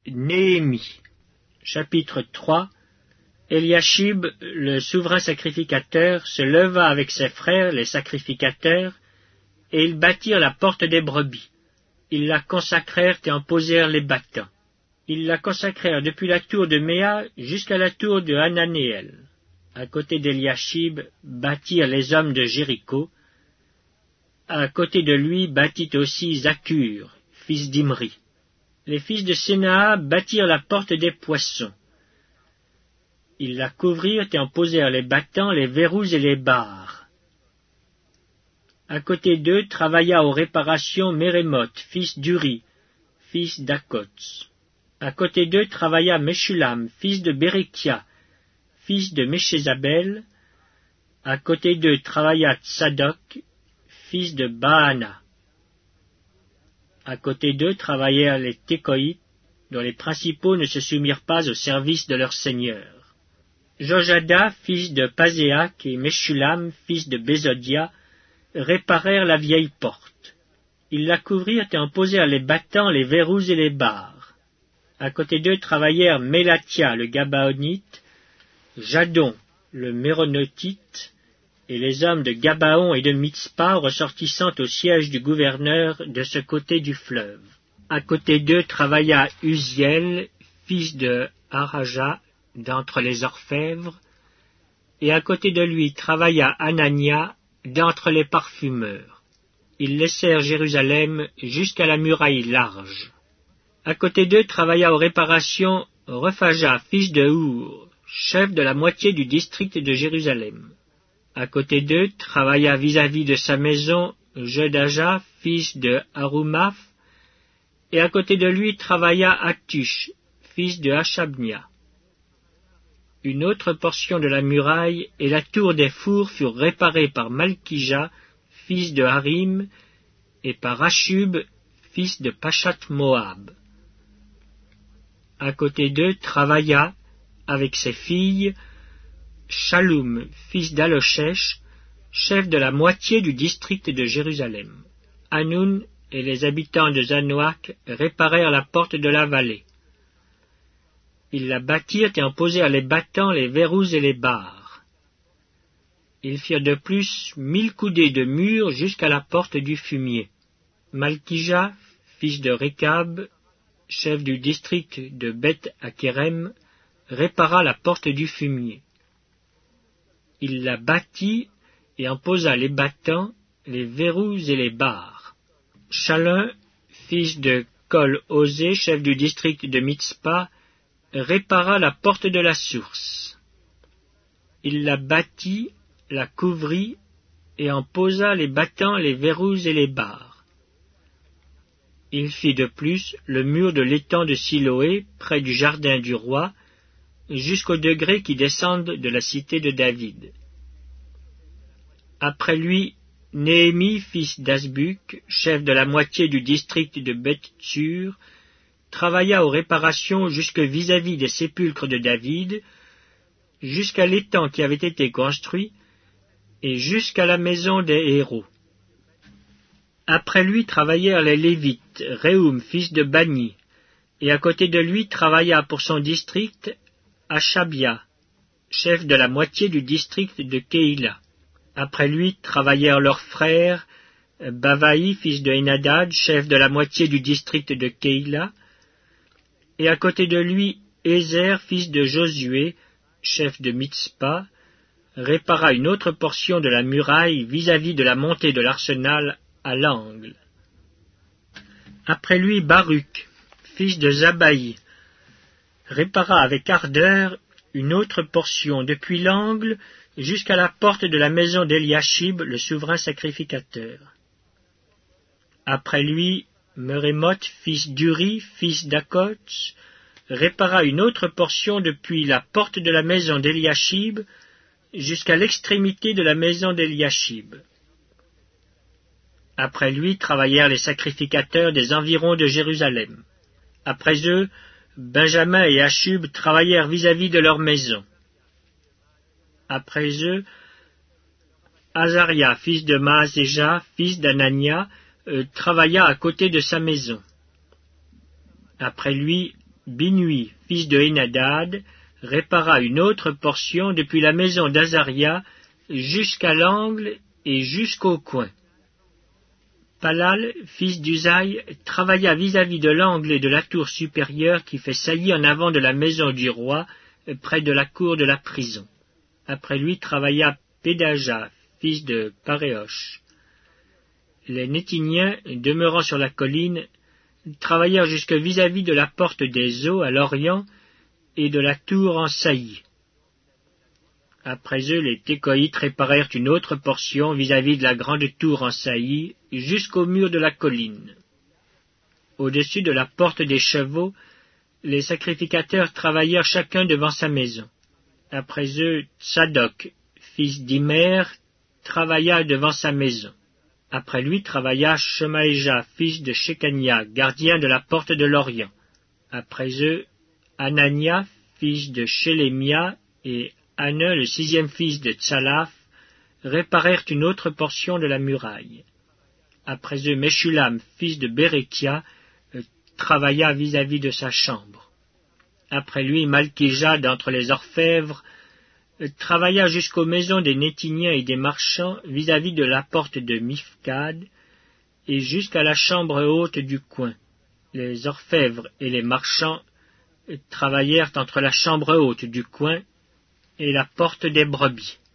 Néhémie. Chapitre 3. Eliashib, le souverain sacrificateur, se leva avec ses frères, les sacrificateurs, et ils bâtirent la porte des brebis. Ils la consacrèrent et en posèrent les battants. Ils la consacrèrent depuis la tour de Méa jusqu'à la tour de Hananéel. À côté d'Eliashib bâtirent les hommes de Jéricho. À côté de lui bâtit aussi Zaccur, fils d'Imri. Les fils de Sénaa bâtirent la porte des poissons. Ils la couvrirent et en posèrent les battants, les verrous et les barres. À côté d'eux travailla aux réparations Mérémoth, fils d'Uri, fils d'Akots. À côté d'eux travailla Meshulam, fils de Bérékia, fils de Méchézabel. À côté d'eux travailla Tsadok, fils de Baana. À côté d'eux travaillèrent les Tékoïtes, dont les principaux ne se soumirent pas au service de leur seigneur. Jojada, fils de Paséac, et Meshulam, fils de Bézodia, réparèrent la vieille porte. Ils la couvrirent et en posèrent les battants, les verrous et les barres. À côté d'eux travaillèrent Mélatia, le Gabaonite, Jadon, le Méronotite, et les hommes de Gabaon et de Mitzpa, ressortissant au siège du gouverneur de ce côté du fleuve. À côté d'eux travailla Uziel, fils de Haraja, d'entre les orfèvres, et à côté de lui travailla Anania, d'entre les parfumeurs. Ils laissèrent Jérusalem jusqu'à la muraille large. À côté d'eux travailla aux réparations Rephaja, fils de Our, chef de la moitié du district de Jérusalem. À côté d'eux travailla vis-à-vis de sa maison Jedaja, fils de Harumaph, et à côté de lui travailla Hatush, fils de Hashabnia. Une autre portion de la muraille et la tour des fours furent réparées par Malkija, fils de Harim, et par Ashub, fils de Pachat Moab. À côté d'eux travailla, avec ses filles, Shaloum, fils d'Aloshech, chef de la moitié du district de Jérusalem. Hanoun et les habitants de Zanoach réparèrent la porte de la vallée. Ils la bâtirent et en posèrent les battants, les verrous et les barres. Ils firent de plus 1000 coudées de mur jusqu'à la porte du fumier. Malkija, fils de Rékab, chef du district de Beth-Akerem, répara la porte du fumier. Il la bâtit et en posa les battants, les verrous et les barres. Chalun, fils de Kol-Osé, chef du district de Mitzpa, répara la porte de la source. Il la bâtit, la couvrit, et en posa les battants, les verrous et les barres. Il fit de plus le mur de l'étang de Siloé, près du jardin du roi, jusqu'aux degrés qui descendent de la cité de David. Après lui, Néhémie, fils d'Asbuk, chef de la moitié du district de Beth-Tsur, travailla aux réparations jusque vis-à-vis des sépulcres de David, jusqu'à l'étang qui avait été construit, et jusqu'à la maison des héros. Après lui travaillèrent les Lévites, Réhoum, fils de Bani, et à côté de lui travailla pour son district Hashabia, chef de la moitié du district de Keïla. Après lui travaillèrent leurs frères, Bavaï, fils de Henadad, chef de la moitié du district de Keïla, et à côté de lui Ézer, fils de Josué, chef de Mitzpa, répara une autre portion de la muraille vis-à-vis de la montée de l'arsenal à l'angle. Après lui Baruch, fils de Zabaï, répara avec ardeur une autre portion depuis l'angle jusqu'à la porte de la maison d'Eliashib, le souverain sacrificateur. Après lui, Mérémoth, fils d'Uri, fils d'Akots, répara une autre portion depuis la porte de la maison d'Eliashib jusqu'à l'extrémité de la maison d'Eliashib. Après lui travaillèrent les sacrificateurs des environs de Jérusalem. Après eux, Benjamin et Ashub travaillèrent vis-à-vis de leur maison. Après eux, Azaria, fils de Maaséja, fils d'Anania, travailla à côté de sa maison. Après lui, Binui, fils de Henadad, répara une autre portion depuis la maison d'Azaria jusqu'à l'angle et jusqu'au coin. Palal, fils d'Uzaï, travailla vis-à-vis de l'angle et de la tour supérieure qui fait saillie en avant de la maison du roi, près de la cour de la prison. Après lui travailla Pédaja, fils de Paréosh. Les Nétiniens, demeurant sur la colline, travaillèrent jusque vis-à-vis de la porte des eaux à l'orient et de la tour en saillie. Après eux, les Técoïtes réparèrent une autre portion vis-à-vis de la grande tour en saillie jusqu'au mur de la colline. Au-dessus de la porte des chevaux, les sacrificateurs travaillèrent chacun devant sa maison. Après eux, Tsadok, fils d'Imer, travailla devant sa maison. Après lui travailla Shemaéja, fils de Shekania, gardien de la porte de l'Orient. Après eux, Anania, fils de Shelemia, et Anna, le 6e fils de Tsalaf, réparèrent une autre portion de la muraille. Après eux, Meshulam, fils de Bérékia, travailla vis-à-vis de sa chambre. Après lui, Malkija, d'entre les orfèvres, travailla jusqu'aux maisons des Nétiniens et des marchands vis-à-vis de la porte de Mifkad et jusqu'à la chambre haute du coin. Les orfèvres et les marchands travaillèrent entre la chambre haute du coin et la porte des brebis.